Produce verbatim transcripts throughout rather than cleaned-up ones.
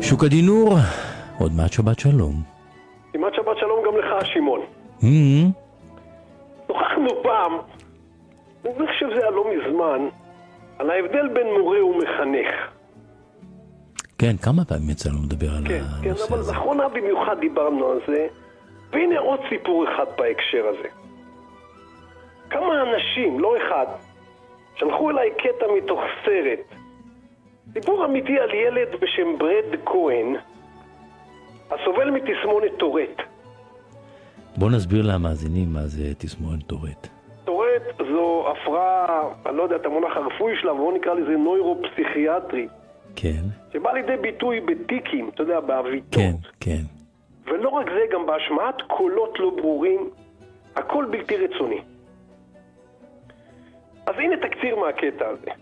שוק הדינור, עוד מעט שבת שלום. כמעט שבת שלום גם לך, שמעון. נוכחנו פעם, אני חושב שזה היה לא מזמן, על ההבדל בין מורה ומחנך. כן, כמה פעמים יצא לנו לדבר על כן, הנושא כן, הזה. אבל לאחרונה במיוחד דיברנו על זה, והנה עוד סיפור אחד בהקשר הזה. כמה אנשים, לא אחד, שלחו אליי קטע מתוך סרט. סיפור אמיתי על ילד בשם ברד כהן, הסובל מתסמונת טורט. בוא נסביר למאזינים מה זה תסמונת טורט. טורט זו הפרעה, אני לא יודע את המונח הרפואי שלה, בואו נקרא לזה נוירו-פסיכיאטרי. כן. שבא לידי ביטוי בטיקים, אתה יודע, בעביתות. כן, כן. ולא רק זה, גם בהשמעת קולות לא ברורים, הכל בלתי רצוני. אז הנה תקציר מהקטע הזה.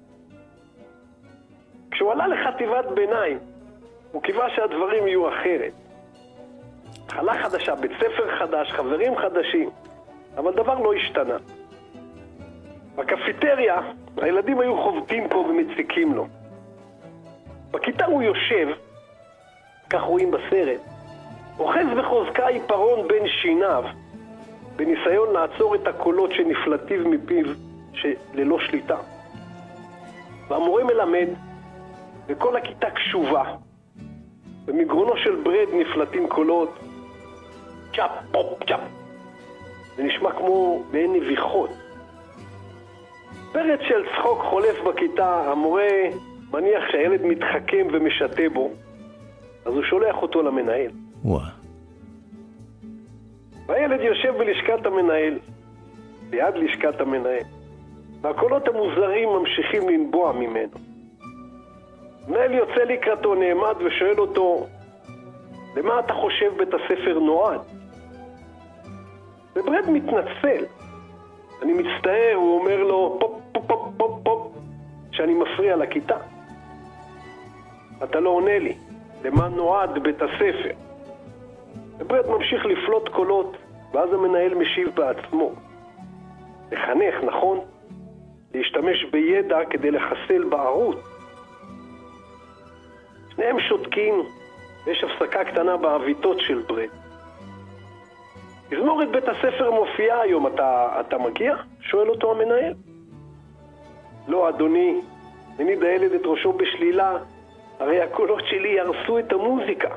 כשהוא עלה לחטיבת ביניים, הוא קיווה שהדברים יהיו אחרת. התחלה חדשה, בית ספר חדש, חברים חדשים, אבל דבר לא השתנה. בקפיטריה, הילדים היו חובטים פה ומציקים לו. בכיתה הוא יושב, כך רואים בסרט, אוחז בחוזקה עיפרון בין שיניו, בניסיון לעצור את הקולות שנפלטיו מפיו ללא שליטה. והמורה מלמד, וכל הכיתה קשובה. במגרונו של ברד נפלטים קולות, צ'אפ, פופ, צ'אפ. זה נשמע כמו בעין נביחות. פרץ של צחוק חולף בכיתה, המורה מניח שהילד מתחכם ומשתה בו, אז הוא שולח אותו למנהל. וואו. והילד יושב בלשכת המנהל, ליד לשכת המנהל, והקולות המוזרים ממשיכים לנבוע ממנו. מנהל יוצא לקראתו, נעמד ושואל אותו, למה אתה חושב בית הספר נועד? וברד מתנצל. אני מצטער, הוא אומר לו, פופ, פופ, פופ, פופ, פופ, שאני מפריע לכיתה. אתה לא עונה לי, למה נועד בית הספר? וברד ממשיך לפלוט קולות, ואז המנהל משיב בעצמו. לחנך, נכון? להשתמש בידע כדי לחסל בערות. שניהם שותקים, ויש הפסקה קטנה בעביתות של ברד. תזמורת בית הספר מופיעה היום, אתה, אתה מגיע? שואל אותו המנהל. לא, אדוני, מניד הילד את ראשו בשלילה, הרי הקולות שלי ירסו את המוזיקה.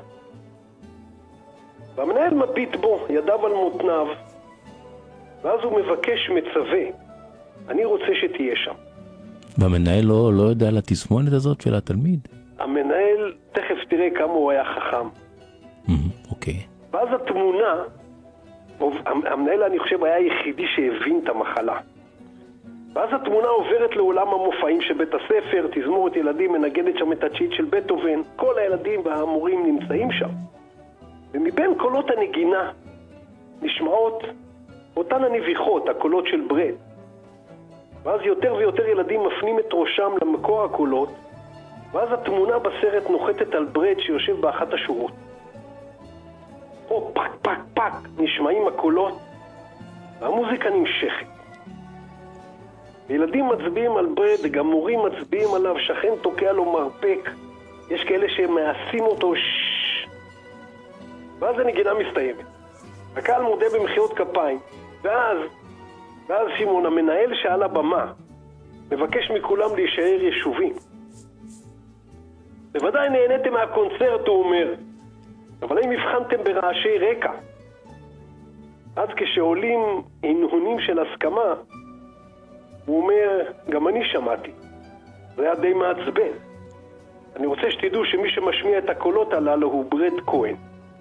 והמנהל מביט בו, ידיו על מותניו, ואז הוא מבקש מצווה, אני רוצה שתהיה שם. והמנהל לא, לא יודע על התסמונת הזאת של התלמיד? המנהל, תכף תראה כמה הוא היה חכם. אוקיי. ואז התמונה, המנהל אני חושב היה היחידי שהבין את המחלה. ואז התמונה עוברת לעולם המופעים של בית הספר, תזמורת ילדים מנגנת שם את הצ'יט של בטהובן, כל הילדים והמורים נמצאים שם. ומבין קולות הנגינה נשמעות אותן הנביחות, הקולות של ברד. ואז יותר ויותר ילדים מפנים את ראשם למקור הקולות, ואז התמונה בסרט נוחתת על ברד שיושב באחת השורות. או פק פק פק נשמעים הקולות, והמוזיקה נמשכת. ילדים מצביעים על ברד, גם מורים מצביעים עליו, שכן תוקע לו מרפק, יש כאלה שמעשים אותו ששש. ואז הנגינה מסתיימת. הקהל מודה במחיאות כפיים, ואז, ואז שמעון המנהל שעל הבמה, מבקש מכולם להישאר ישובים. בוודאי נהניתם מהקונצרט, הוא אומר, אבל האם הבחנתם ברעשי רקע? אז כשעולים הנהונים של הסכמה, הוא אומר, גם אני שמעתי. זה היה די מעצבן. אני רוצה שתדעו שמי שמשמיע את הקולות הללו הוא ברד כהן.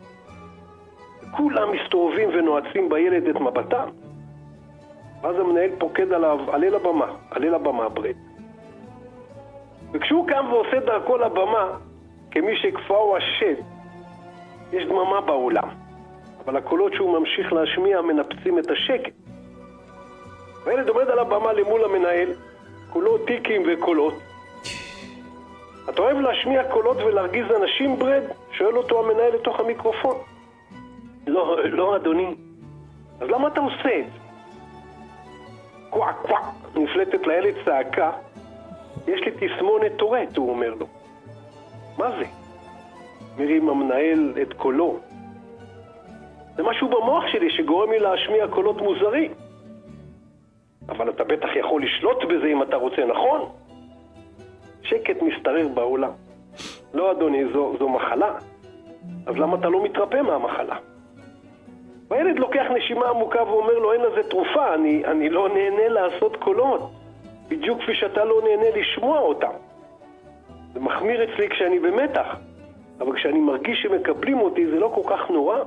כולם מסתובבים ונועצים בילד את מבטם. ואז המנהל פוקד עליו, עלה לבמה, עלה לבמה ברד. וכשהוא קם ועושה דרכו לבמה, כמי שכפאו השד, יש דממה באולם. אבל הקולות שהוא ממשיך להשמיע מנפצים את השקט. והילד עומד על הבמה למול המנהל, כולו טיקים וקולות. אתה אוהב להשמיע קולות ולהרגיז אנשים, ברד? שואל אותו המנהל לתוך המיקרופון. לא, לא אדוני. אז למה אתה עושה את זה? קוואק קוואק, נפלטת לילד צעקה. יש לי תסמונת טורט, הוא אומר לו. מה זה? מרים המנהל את קולו. זה משהו במוח שלי שגורם לי להשמיע קולות מוזרים. אבל אתה בטח יכול לשלוט בזה אם אתה רוצה, נכון? שקט מסתרר בעולם. לא אדוני, זו, זו מחלה. אז למה אתה לא מתרפא מהמחלה? והילד לוקח נשימה עמוקה ואומר לו, אין לזה תרופה, אני, אני לא נהנה לעשות קולות. בדיוק כפי שאתה לא נהנה לשמוע אותם. זה מחמיר אצלי כשאני במתח. אבל כשאני מרגיש שמקבלים אותי זה לא כל כך נורא.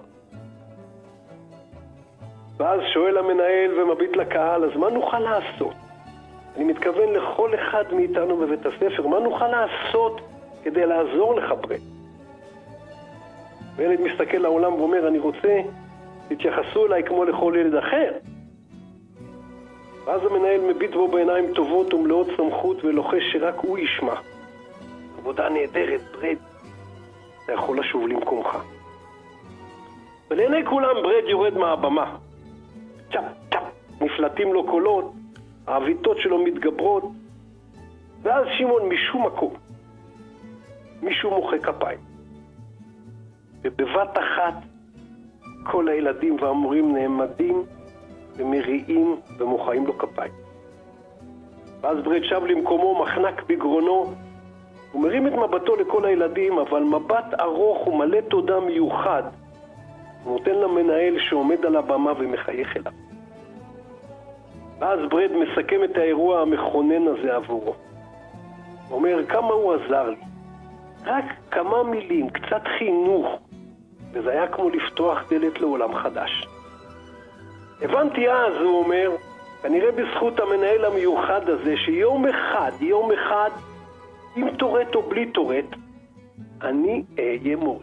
ואז שואל המנהל ומביט לקהל, אז מה נוכל לעשות? אני מתכוון לכל אחד מאיתנו בבית הספר, מה נוכל לעשות כדי לעזור לך ברד? וילד מסתכל לעולם ואומר, אני רוצה, תתייחסו אליי כמו לכל ילד אחר. ואז המנהל מביט בו בעיניים טובות ומלאות סמכות ולוחש שרק הוא ישמע. עבודה נהדרת, ברד. אתה יכול לשוב למקומך. ולעיני כולם ברד יורד מהבמה. צ'פ, צ'פ, נפלטים לו קולות, העביתות שלו מתגברות, ואז שמעון משום מקום, מישהו מוחא כפיים. ובבת אחת כל הילדים והמורים נעמדים ומריעים ומוחאים לו כפיים. ואז ברד שב למקומו מחנק בגרונו, הוא מרים את מבטו לכל הילדים, אבל מבט ארוך ומלא תודה מיוחד הוא נותן למנהל שעומד על הבמה ומחייך אליו. ואז ברד מסכם את האירוע המכונן הזה עבורו. הוא אומר, כמה הוא עזר לי. רק כמה מילים, קצת חינוך, וזה היה כמו לפתוח דלת לעולם חדש. הבנתי אז, הוא אומר, כנראה בזכות המנהל המיוחד הזה, שיום אחד, יום אחד, עם תורט או בלי תורט, אני אהיה מורה.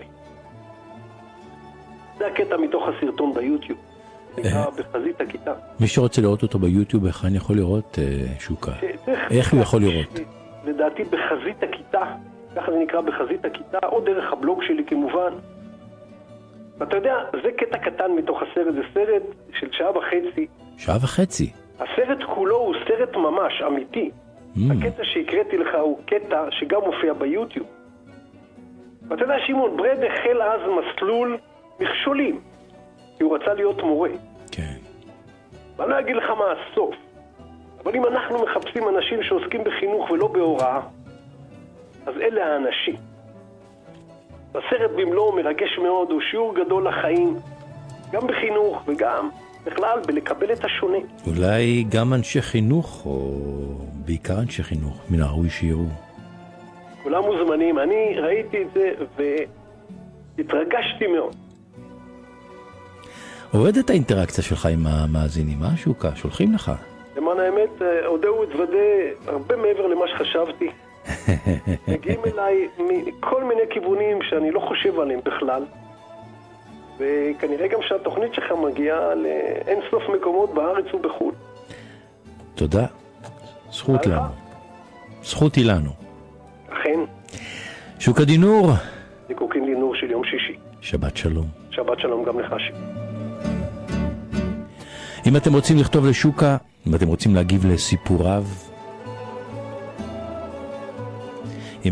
זה הקטע מתוך הסרטון ביוטיוב. נקרא בחזית הכיתה. מי שרוצה לראות אותו ביוטיוב, איך אני יכול לראות שוקה? איך הוא יכול לראות? לדעתי בחזית הכיתה, ככה זה נקרא בחזית הכיתה, או דרך הבלוג שלי כמובן. ואתה יודע, זה קטע קטן מתוך הסרט, זה סרט של שעה וחצי. שעה וחצי? הסרט כולו הוא סרט ממש אמיתי. הקטע שהקראתי לך הוא קטע שגם מופיע ביוטיוב. ואתה יודע, שמעון, ברד החל אז מסלול מכשולים, כי הוא רצה להיות מורה. כן. ואני לא אגיד לך מה הסוף, אבל אם אנחנו מחפשים אנשים שעוסקים בחינוך ולא בהוראה, אז אלה האנשים. הסרט במלוא מרגש מאוד, הוא שיעור גדול לחיים, גם בחינוך וגם בכלל בלקבל את השונה. אולי גם אנשי חינוך, או בעיקר אנשי חינוך, מן הראוי שיראו. כולם מוזמנים, אני ראיתי את זה והתרגשתי מאוד. עובדת האינטראקציה שלך עם המאזינים, מה שוקה? שולחים לך? למען האמת, הודעו את ודא הרבה מעבר למה שחשבתי. מגיעים אליי מכל מיני כיוונים שאני לא חושב עליהם בכלל. וכנראה גם שהתוכנית שלך מגיעה לאין סוף מקומות בארץ ובחו"ל. תודה. זכות לנו. זכות היא לנו. אכן. שוקה דינור. זיקוקין דינור של יום שישי. שבת שלום. שבת שלום גם לך שי. אם אתם רוצים לכתוב לשוקה, אם אתם רוצים להגיב לסיפוריו